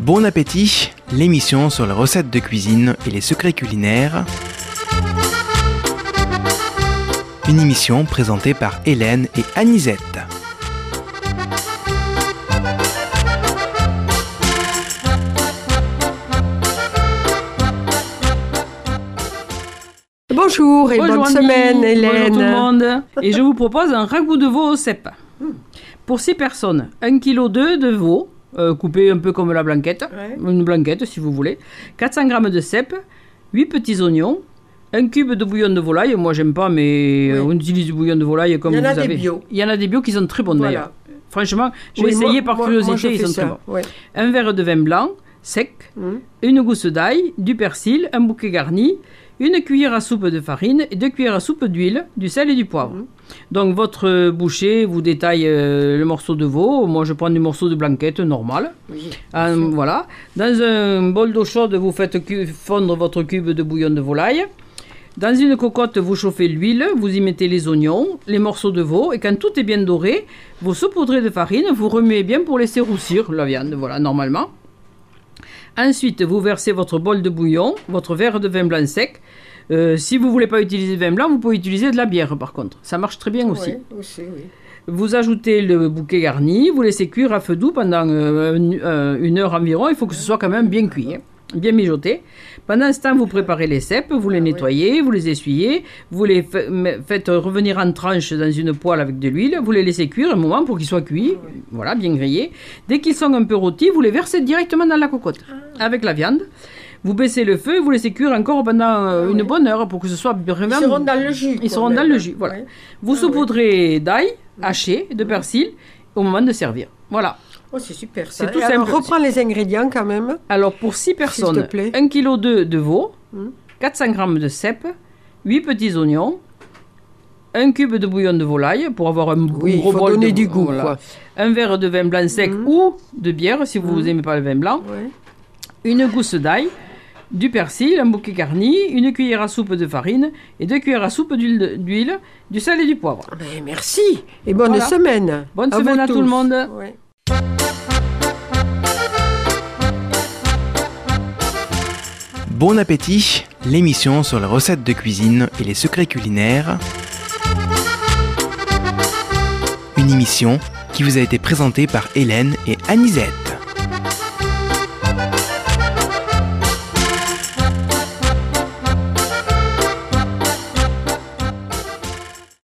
Bon appétit, l'émission sur les recettes de cuisine et les secrets culinaires. Une émission présentée par Hélène et Anisette. Bonjour et bonne semaine, Hélène. Bonjour tout le monde. Et je vous propose un ragoût de veau au cèpe. Pour 6 personnes, 1,2 kg de veau, coupé un peu comme la blanquette, une blanquette si vous voulez, 400 g de cèpe, 8 petits oignons, 1 cube de bouillon de volaille. Moi j'aime pas, mais on utilise du bouillon de volaille comme vous avez. Il y en a des bio qui sont très bons d'ailleurs. Franchement, j'ai essayé par curiosité, ils sont très bons. Ouais. Un verre de vin blanc sec, une gousse d'ail, du persil, un bouquet garni, une cuillère à soupe de farine et 2 cuillères à soupe d'huile, du sel et du poivre. Donc votre boucher vous détaille le morceau de veau. Moi je prends du morceau de blanquette normal. Voilà. Dans un bol d'eau chaude, vous faites fondre votre cube de bouillon de volaille. Dans une cocotte, vous chauffez l'huile, vous y mettez les oignons, les morceaux de veau, et quand tout est bien doré, vous saupoudrez de farine, vous remuez bien pour laisser roussir la viande, voilà, normalement. Ensuite, vous versez votre bol de bouillon, votre verre de vin blanc sec. Si vous ne voulez pas utiliser de vin blanc, vous pouvez utiliser de la bière par contre. Ça marche très bien aussi. Oui. Vous ajoutez le bouquet garni, vous laissez cuire à feu doux pendant 1 heure environ. Il faut que ce soit quand même bien cuit, bien mijoté. Pendant ce temps, vous préparez les cèpes, vous les nettoyez, vous les essuyez, vous les faites revenir en tranches dans une poêle avec de l'huile, vous les laissez cuire un moment pour qu'ils soient cuits, voilà, bien grillés. Dès qu'ils sont un peu rôtis, vous les versez directement dans la cocotte avec la viande. Vous baissez le feu et vous laissez cuire encore pendant une bonne heure pour que ce soit vraiment... Ils seront dans le jus. Ils seront dans le jus, voilà. Vous saupoudrez d'ail haché, de persil au moment de servir. Voilà. Oh, c'est super ça. C'est tout simple. Reprends les ingrédients quand même. Alors pour 6 personnes, 1,2 kg de veau, 400 g de cèpe, 8 petits oignons, 1 cube de bouillon de volaille pour avoir un gros bol donner du goût. Quoi. Un verre de vin blanc sec ou de bière si vous n'aimez pas le vin blanc, une gousse d'ail, du persil, un bouquet garni, une cuillère à soupe de farine et 2 cuillères à soupe d'huile, du sel et du poivre. Ben, merci et bonne semaine. Bonne semaine à tout le monde. Bon appétit, l'émission sur les recettes de cuisine et les secrets culinaires. Une émission qui vous a été présentée par Hélène et Anisette.